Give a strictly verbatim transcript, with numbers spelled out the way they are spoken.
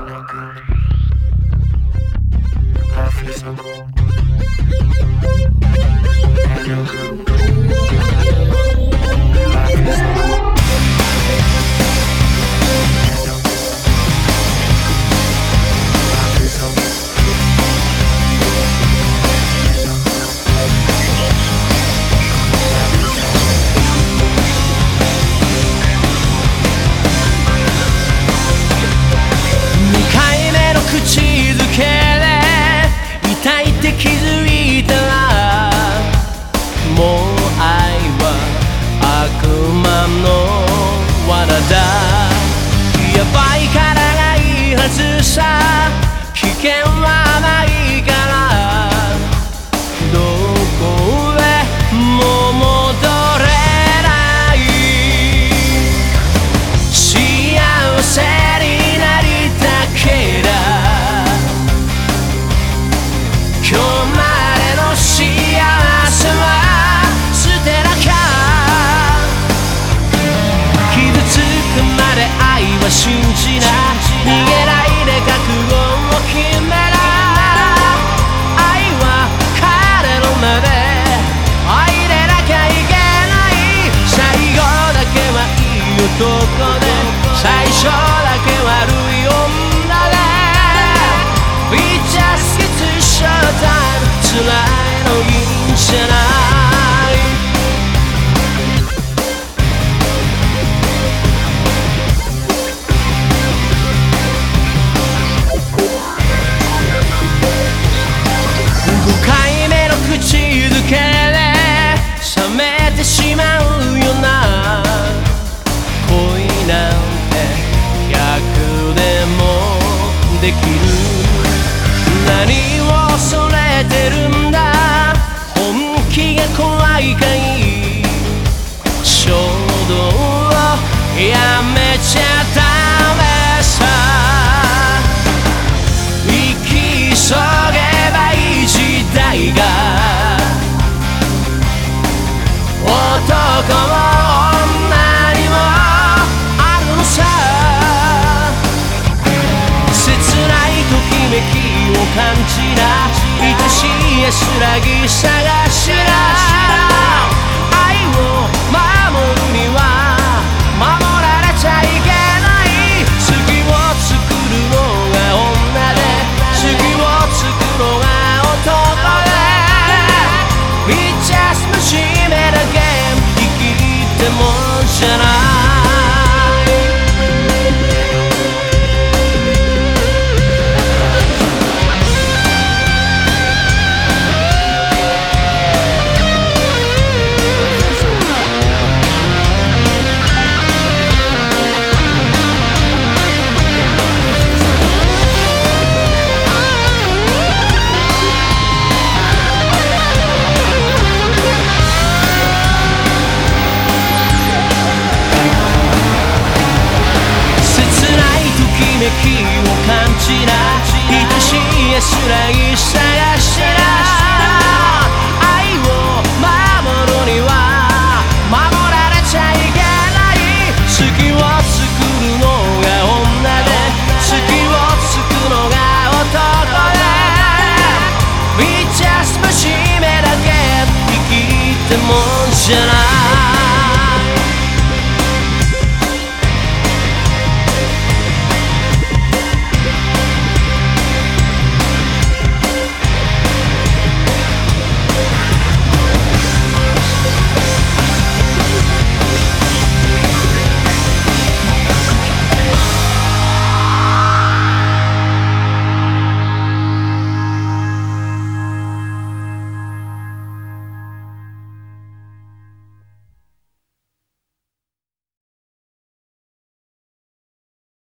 no good. Life isn't cool. And you're good. Life isn't cool. 口づけで痛いって気づいたらもう愛は悪魔の罠だ。やばいからがいいはずさ、危険はないからどこへも戻れない。幸せになりたけりゃ今日までの幸せは捨てなきゃ。傷つくまで愛は信じな、逃げないで覚悟を決めな。愛は彼の目で愛でなきゃいけない。最後だけはいい男で最初だけ悪い女で We just get to show time 辛いのいいんじゃない。ごかいめの口づけで冷めてしまうよな。恋なんて逆でもできる。何を恐れてるんだ、本気が怖いかい。衝動をやめちゃダメさ。生き急げばいい時代が男も女にもあるのさ。切ないときめきを感じな、愛しい安らぎ探しな。愛を守るには守られちゃいけない。次を作るのが女で次を作るのが男で We just 真面目なゲーム生きってもんじゃない。切ないときめきを感じな、愛しい安らぎ